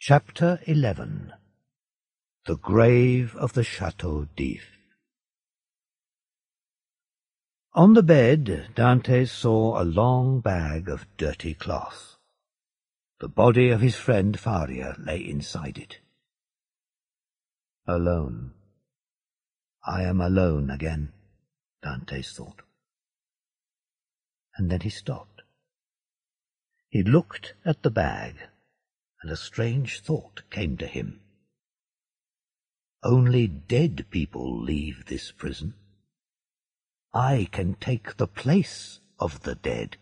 Chapter 11. The Grave of the Chateau d'If. On the bed, Dante saw a long bag of dirty cloth. The body of his friend Faria lay inside it. Alone. I am alone again, Dante thought. And then he stopped. He looked at the bag, and a strange thought came to him. Only dead people leave this prison. I can take the place of the dead.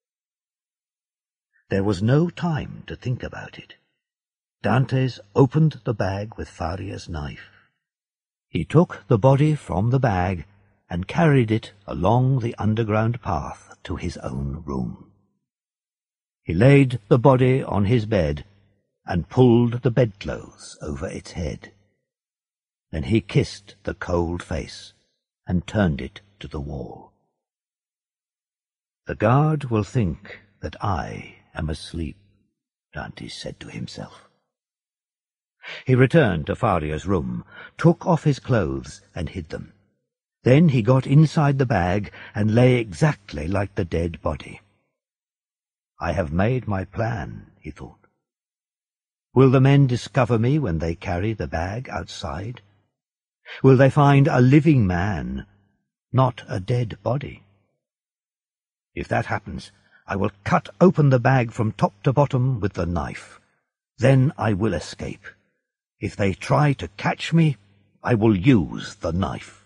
There was no time to think about it. Dantes opened the bag with Faria's knife. He took the body from the bag and carried it along the underground path to his own room. He laid the body on his bed and pulled the bedclothes over its head. Then he kissed the cold face and turned it to the wall. The guard will think that I am asleep, Dante said to himself. He returned to Faria's room, took off his clothes and hid them. Then he got inside the bag and lay exactly like the dead body. I have made my plan, he thought. Will the men discover me when they carry the bag outside? Will they find a living man, not a dead body? If that happens, I will cut open the bag from top to bottom with the knife. Then I will escape. If they try to catch me, I will use the knife.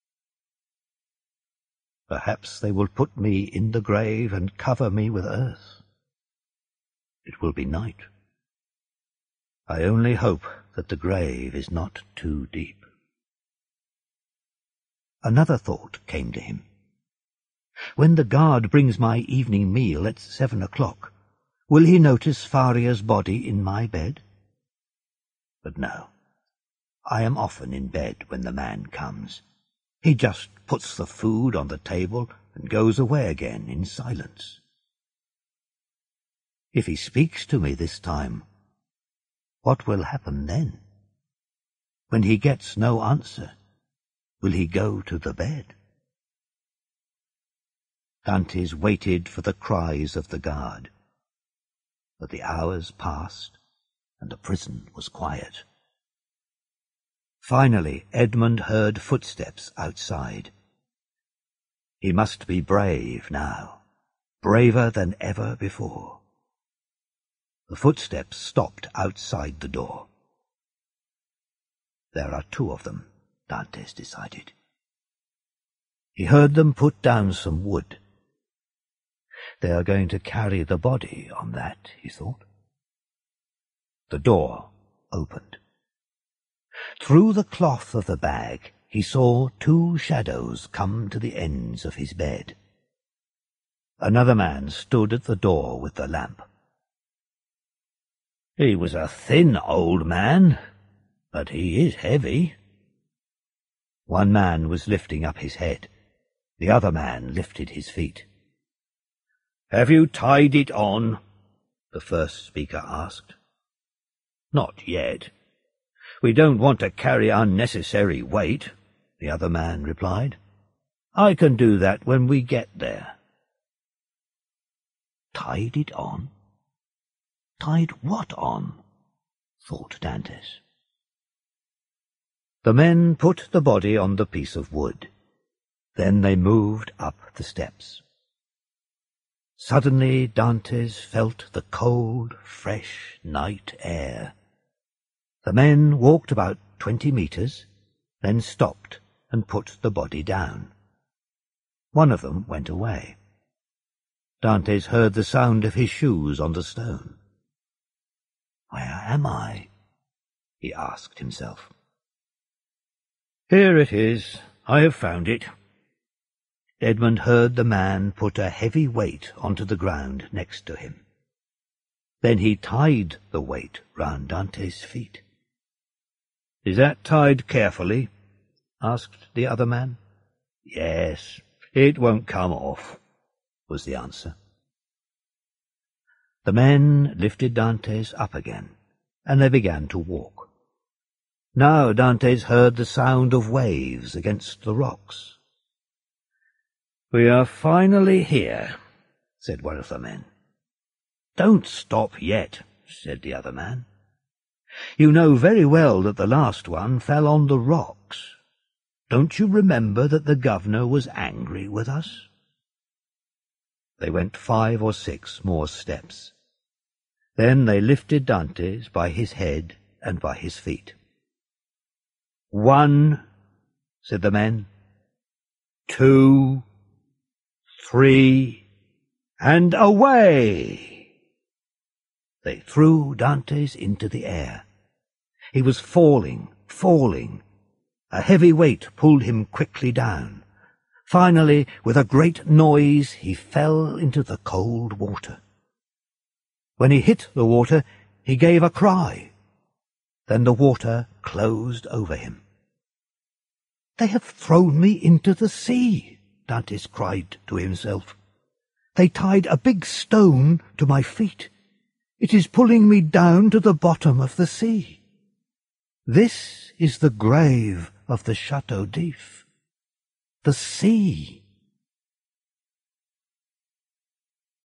Perhaps they will put me in the grave and cover me with earth. It will be night. I only hope that the grave is not too deep. Another thought came to him. When the guard brings my evening meal at 7 o'clock, will he notice Faria's body in my bed? But no, I am often in bed when the man comes. He just puts the food on the table and goes away again in silence. If he speaks to me this time, what will happen then? When he gets no answer, will he go to the bed? Dantes waited for the cries of the guard. But the hours passed, and the prison was quiet. Finally, Edmund heard footsteps outside. He must be brave now, braver than ever before. The footsteps stopped outside the door. There are 2 of them, Dantes decided. He heard them put down some wood. They are going to carry the body on that, he thought. The door opened. Through the cloth of the bag, he saw 2 shadows come to the ends of his bed. Another man stood at the door with the lamp. He was a thin old man, but he is heavy. One man was lifting up his head. The other man lifted his feet. "Have you tied it on?" the first speaker asked. "Not yet. We don't want to carry unnecessary weight," the other man replied. "I can do that when we get there." Tied it on? Tied what on? Thought Dantes. The men put the body on the piece of wood. Then they moved up the steps. Suddenly Dantes felt the cold, fresh night air. The men walked about 20 meters, then stopped and put the body down. One of them went away. Dantes heard the sound of his shoes on the stone. "Where am I?" he asked himself. "Here it is. I have found it." Edmund heard the man put a heavy weight onto the ground next to him. Then he tied the weight round Dante's feet. "Is that tied carefully?" asked the other man. "Yes, it won't come off," was the answer. The men lifted Dantes up again and they began to walk. Now Dantes heard the sound of waves against the rocks. "We are finally here," said one of the men. "Don't stop yet," said the other man. "You know very well that the last one fell on the rocks. Don't you remember that the governor was angry with us?" They went 5 or 6 more steps. Then they lifted Dantes by his head and by his feet. "1," said the men, "2, 3, and away!" They threw Dantes into the air. He was falling, falling. A heavy weight pulled him quickly down. Finally, with a great noise, he fell into the cold water. When he hit the water, he gave a cry. Then the water closed over him. "They have thrown me into the sea," Dantes cried to himself. "They tied a big stone to my feet. It is pulling me down to the bottom of the sea. This is the grave of the Chateau d'If. The sea